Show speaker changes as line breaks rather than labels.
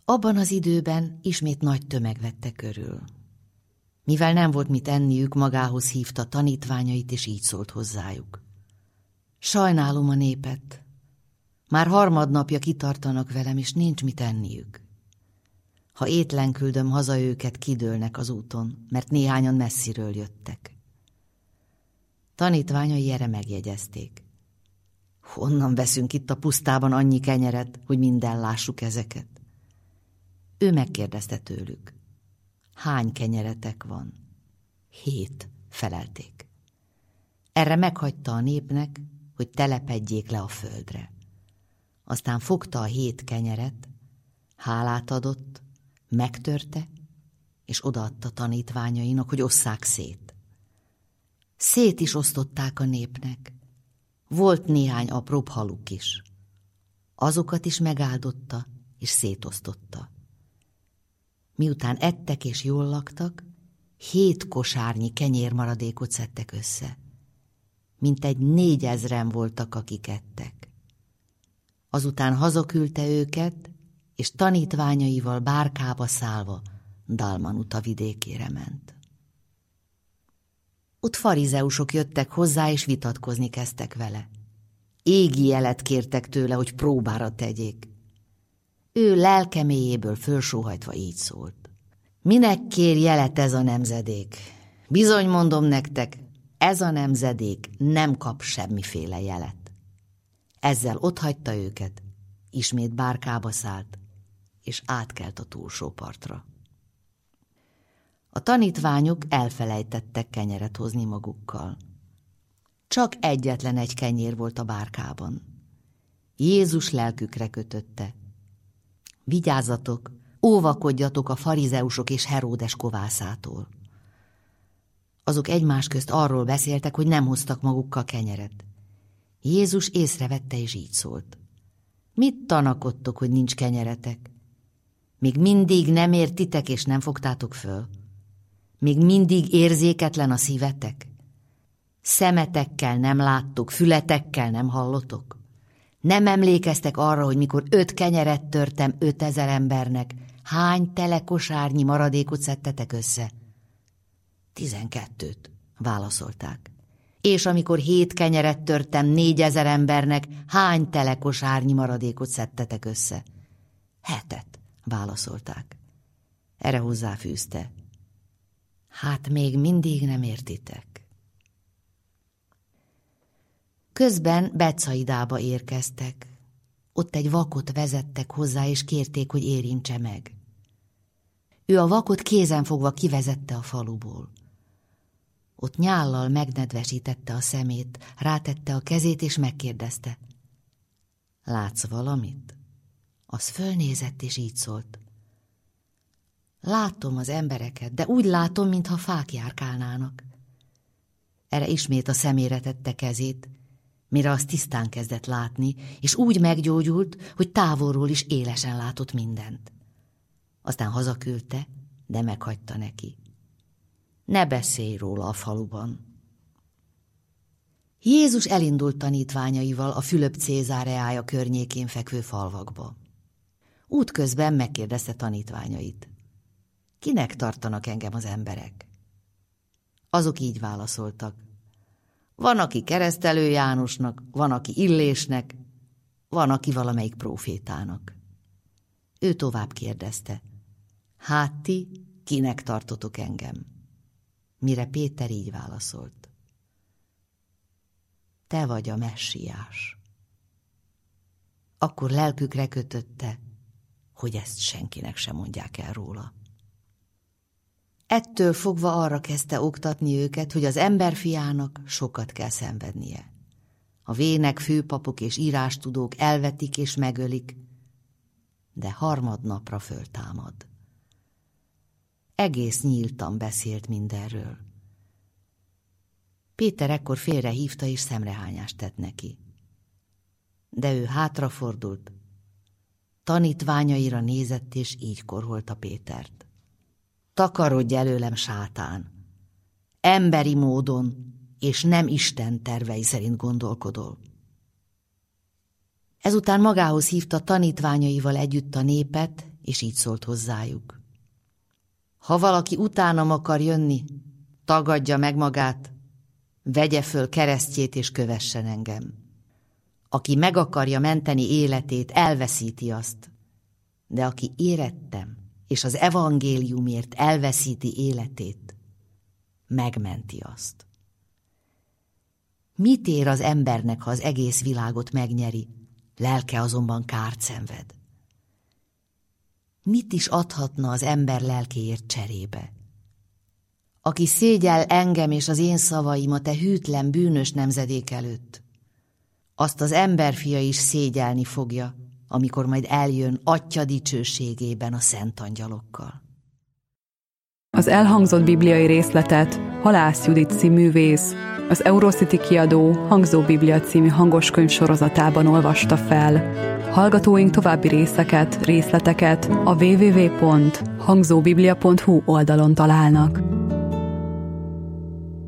Abban az időben ismét nagy tömeg vette körül. Mivel nem volt mit enniük, magához hívta tanítványait, és így szólt hozzájuk. Sajnálom a népet. Már harmadnapja kitartanak velem, és nincs mit enniük. Ha étlen küldöm haza őket, kidőlnek az úton, mert néhányan messziről jöttek. Tanítványai erre megjegyezték. Honnan veszünk itt a pusztában annyi kenyeret, hogy minden lássuk ezeket? Ő megkérdezte tőlük. Hány kenyeretek van? 7, felelték. Erre meghagyta a népnek, hogy telepedjék le a földre. Aztán fogta a 7 kenyeret, hálát adott, megtörte, és odaadta tanítványainak, hogy osszák szét. Szét is osztották a népnek. Volt néhány apróbb haluk is. Azokat is megáldotta, és szétosztotta. Miután ettek és jól laktak, 7 kosárnyi kenyérmaradékot szedtek össze. Mintegy 4000-en voltak, akik ettek. Azután hazaküldte őket, és tanítványaival bárkába szállva Dalmanuta vidékére ment. Ott farizeusok jöttek hozzá, és vitatkozni kezdtek vele. Égi jelet kértek tőle, hogy próbára tegyék. Ő lelke mélyéből fölsóhajtva így szólt. Minek kér jelet ez a nemzedék? Bizony mondom nektek, ez a nemzedék nem kap semmiféle jelet. Ezzel otthagyta őket, ismét bárkába szállt, és átkelt a túlsó partra. A tanítványok elfelejtettek kenyeret hozni magukkal. Csak egyetlen egy kenyér volt a bárkában. Jézus lelkükre kötötte. Vigyázzatok, óvakodjatok a farizeusok és Heródes kovászától. Azok egymás közt arról beszéltek, hogy nem hoztak magukkal kenyeret. Jézus észrevette, és így szólt. Mit tanakodtok, hogy nincs kenyeretek? Még mindig nem értitek, és nem fogtátok föl? Még mindig érzéketlen a szívetek? Szemetekkel nem láttok, fületekkel nem hallotok? Nem emlékeztek arra, hogy mikor 5 kenyeret törtem 5000 embernek, hány telekosárnyi maradékot szedtetek össze? 12, válaszolták. És amikor 7 kenyeret törtem 4000 embernek, hány telekosárnyi maradékot szedtetek össze? 7, válaszolták. Erre hozzáfűzte. Hát még mindig nem értitek. Közben Betszaidába érkeztek. Ott egy vakot vezettek hozzá, és kérték, hogy érintse meg. Ő a vakot kézenfogva kivezette a faluból. Ott nyállal megnedvesítette a szemét, rátette a kezét, és megkérdezte. Látsz valamit? Az fölnézett, és így szólt. Látom az embereket, de úgy látom, mintha fák járkálnának. Erre ismét a szemére tette kezét, mire az tisztán kezdett látni, és úgy meggyógyult, hogy távolról is élesen látott mindent. Aztán hazaküldte, de meghagyta neki. Ne beszélj róla a faluban. Jézus elindult tanítványaival a Fülöp-Cézáreája környékén fekvő falvakba. Útközben megkérdezte tanítványait. Kinek tartanak engem az emberek? Azok így válaszoltak. Van, aki Keresztelő Jánosnak, van, aki Illésnek, van, aki valamelyik prófétának. Ő tovább kérdezte. Hát ti, kinek tartotok engem? Mire Péter így válaszolt. Te vagy a Messiás. Akkor lelkükre kötötte, hogy ezt senkinek sem mondják el róla. Ettől fogva arra kezdte oktatni őket, hogy az emberfiának sokat kell szenvednie. A vének, főpapok és írástudók elvetik és megölik, de harmadnapra föltámad. Egész nyíltan beszélt mindenről. Péter ekkor félrehívta és szemrehányást tett neki. De ő hátrafordult, tanítványaira nézett, és így korholta Pétert. Takarodj előlem, sátán! Emberi módon, és nem Isten tervei szerint gondolkodol. Ezután magához hívta tanítványaival együtt a népet, és így szólt hozzájuk. Ha valaki utánam akar jönni, tagadja meg magát, vegye föl keresztjét és kövessen engem. Aki meg akarja menteni életét, elveszíti azt, de aki érettem, és az evangéliumért elveszíti életét, megmenti azt. Mit ér az embernek, ha az egész világot megnyeri, lelke azonban kárt szenved? Mit is adhatna az ember lelkéért cserébe? Aki szégyel engem és az én szavaimat e hűtlen, bűnös nemzedék előtt, azt az emberfia is szégyelni fogja, amikor majd eljön Atya dicsőségében a szent angyalokkal.
Az elhangzott bibliai részletet Halász Judit cíművész, az Eurocity kiadó Hangzó Biblia című hangoskönyv sorozatában olvasta fel. Hallgatóink további részleteket a www.hangzóbiblia.hu oldalon találnak.